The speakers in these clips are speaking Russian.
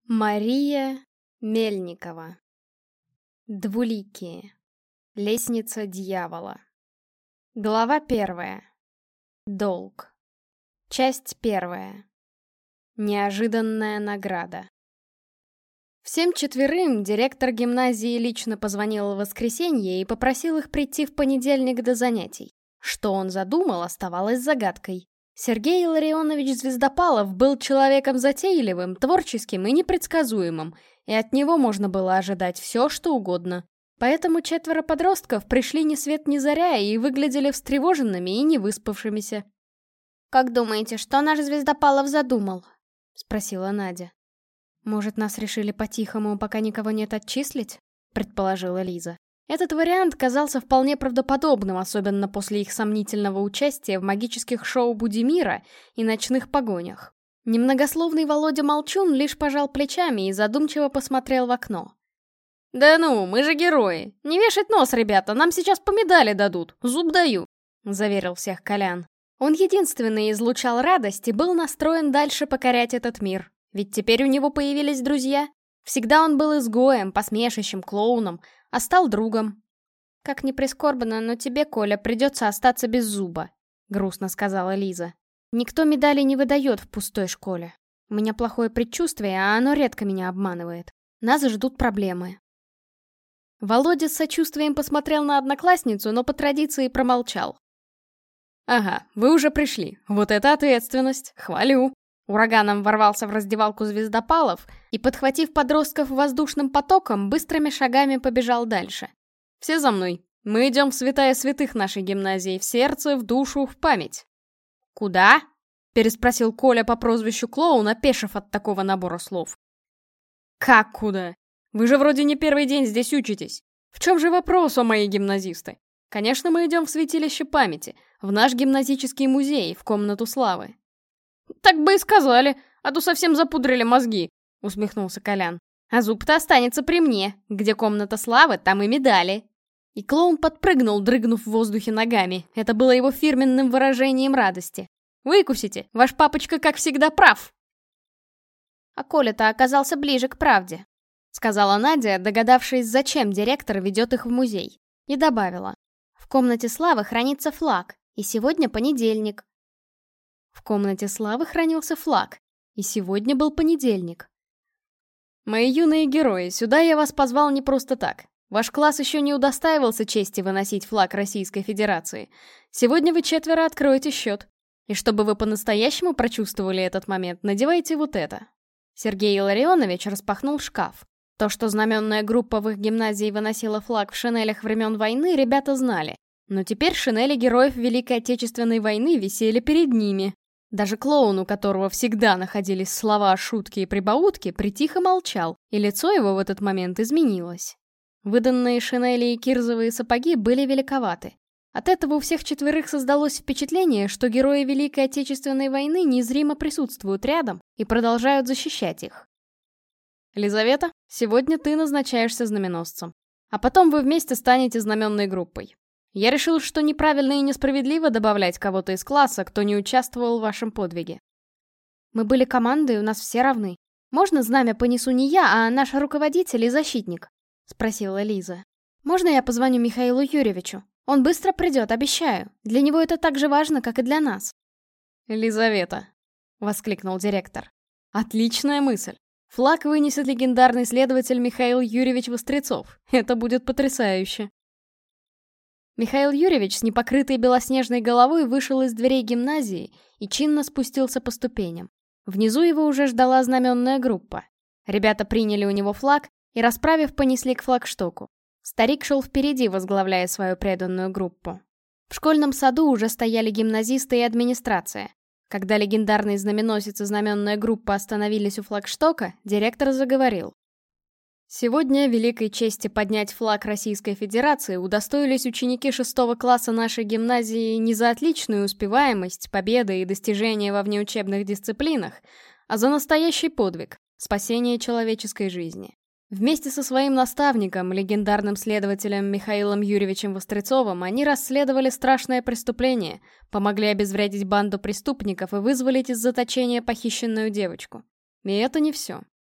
Мария Мельникова. Двуликие. Лестница дьявола. Глава 1. Долг. Часть 1. Неожиданная награда. Всем четверым директор гимназии лично позвонил в воскресенье и попросил их прийти в понедельник до занятий. Что он задумал, оставалось загадкой. Сергей Илларионович Звездопалов был человеком затейливым, творческим и непредсказуемым, и от него можно было ожидать все, что угодно. Поэтому 4 подростков пришли ни свет ни заря и выглядели встревоженными и невыспавшимися. «Как думаете, что наш Звездопалов задумал?» — спросила Надя. «Может, нас решили по-тихому, пока никого нет, отчислить?» — предположила Лиза. Этот вариант казался вполне правдоподобным, особенно после их сомнительного участия в магических шоу Будимира и ночных погонях. Немногословный Володя Молчун лишь пожал плечами и задумчиво посмотрел в окно. «Да ну, мы же герои! Не вешать нос, ребята, нам сейчас по медали дадут, зуб даю!» — заверил всех Колян. Он единственный излучал радость и был настроен дальше покорять этот мир. Ведь теперь у него появились друзья. Всегда он был изгоем, посмешищем, клоуном, а стал другом. «Как ни прискорбно, но тебе, Коля, придется остаться без зуба», — грустно сказала Лиза. «Никто медали не выдает в пустой школе. У меня плохое предчувствие, а оно редко меня обманывает. Нас ждут проблемы». Володя с сочувствием посмотрел на одноклассницу, но по традиции промолчал. «Ага, вы уже пришли. Вот это ответственность. Хвалю». Ураганом ворвался в раздевалку Звездопалов и, подхватив подростков воздушным потоком, быстрыми шагами побежал дальше. «Все за мной. Мы идем в святая святых нашей гимназии, в сердце, в душу, в память». «Куда?» — переспросил Коля по прозвищу Клоун, опешив от такого набора слов. «Как куда? Вы же вроде не первый день здесь учитесь. В чем же вопрос, о мои гимназисты? Конечно, мы идем в святилище памяти, в наш гимназический музей, в комнату славы». «Так бы и сказали, а то совсем запудрили мозги», — усмехнулся Колян. «А зуб-то останется при мне. Где комната славы, там и медали». И клоун подпрыгнул, дрыгнув в воздухе ногами. Это было его фирменным выражением радости. «Выкусите, ваш папочка, как всегда, прав». «А Коля-то оказался ближе к правде», — сказала Надя, догадавшись, зачем директор ведет их в музей. И добавила. «В комнате славы хранится флаг, и сегодня понедельник». В комнате славы хранился флаг, и сегодня был понедельник. Мои юные герои, сюда я вас позвал не просто так. Ваш класс еще не удостаивался чести выносить флаг Российской Федерации. Сегодня вы 4 откроете счет. И чтобы вы по-настоящему прочувствовали этот момент, надевайте вот это. Сергей Илларионович распахнул шкаф. То, что знаменная группа в их гимназии выносила флаг в шинелях времен войны, ребята знали. Но теперь шинели героев Великой Отечественной войны висели перед ними. Даже клоун, у которого всегда находились слова, шутки и прибаутки, притихо молчал, и лицо его в этот момент изменилось. Выданные шинели и кирзовые сапоги были великоваты. От этого у всех 4 создалось впечатление, что герои Великой Отечественной войны незримо присутствуют рядом и продолжают защищать их. Лизавета, сегодня ты назначаешься знаменосцем. А потом вы вместе станете знаменной группой. Я решил, что неправильно и несправедливо добавлять кого-то из класса, кто не участвовал в вашем подвиге. Мы были командой, у нас все равны. Можно знамя понесу не я, а наш руководитель и защитник? Спросила Лиза. Можно я позвоню Михаилу Юрьевичу? Он быстро придет, обещаю. Для него это так же важно, как и для нас. Лизавета, воскликнул директор. Отличная мысль. Флаг вынесет легендарный следователь Михаил Юрьевич Вострецов. Это будет потрясающе. Михаил Юрьевич с непокрытой белоснежной головой вышел из дверей гимназии и чинно спустился по ступеням. Внизу его уже ждала знаменная группа. Ребята приняли у него флаг и, расправив, понесли к флагштоку. Старик шел впереди, возглавляя свою преданную группу. В школьном саду уже стояли гимназисты и администрация. Когда легендарный знаменосец и знаменная группа остановились у флагштока, директор заговорил. Сегодня великой чести поднять флаг Российской Федерации удостоились ученики 6 класса нашей гимназии не за отличную успеваемость, победы и достижения во внеучебных дисциплинах, а за настоящий подвиг — спасение человеческой жизни. Вместе со своим наставником, легендарным следователем Михаилом Юрьевичем Вострецовым, они расследовали страшное преступление, помогли обезвредить банду преступников и вызволить из заточения похищенную девочку. И это не все.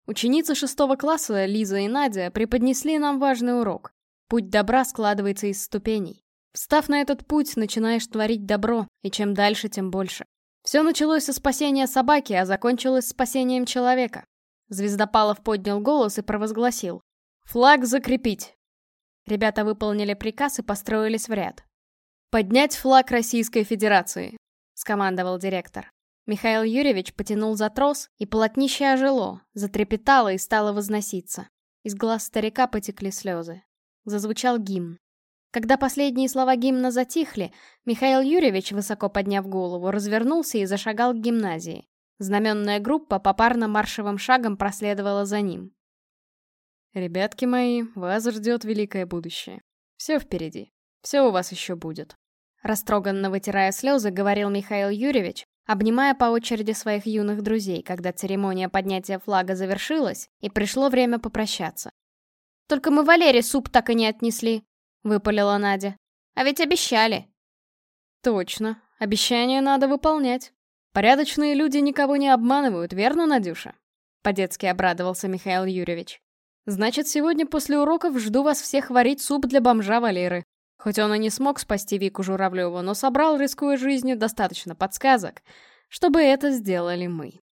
Ученицы 6 класса Лиза и Надя преподнесли нам важный урок. Путь добра складывается из ступеней. Встав на этот путь, начинаешь творить добро, и чем дальше, тем больше. Все началось со спасения собаки, а закончилось спасением человека. Звездопалов поднял голос и провозгласил: «Флаг закрепить!» Ребята выполнили приказ и построились в ряд. «Поднять флаг Российской Федерации!» — скомандовал директор. Михаил Юрьевич потянул за трос, и полотнище ожило, затрепетало и стало возноситься. Из глаз старика потекли слезы. Зазвучал гимн. Когда последние слова гимна затихли, Михаил Юрьевич, высоко подняв голову, развернулся и зашагал к гимназии. Знаменная группа попарно маршевым шагом проследовала за ним. «Ребятки мои, вас ждет великое будущее. Все впереди. Все у вас еще будет». Растроганно вытирая слезы, говорил Михаил Юрьевич, обнимая по очереди своих юных друзей, когда церемония поднятия флага завершилась, и пришло время попрощаться. «Только мы Валере суп так и не отнесли», — выпалила Надя. «А ведь обещали». «Точно. Обещания надо выполнять. Порядочные люди никого не обманывают, верно, Надюша?» По-детски обрадовался Михаил Юрьевич. «Значит, сегодня после уроков жду вас всех варить суп для бомжа Валеры. Хоть он и не смог спасти Вику Журавлеву, но собрал, рискуя жизнью, достаточно подсказок, чтобы это сделали мы».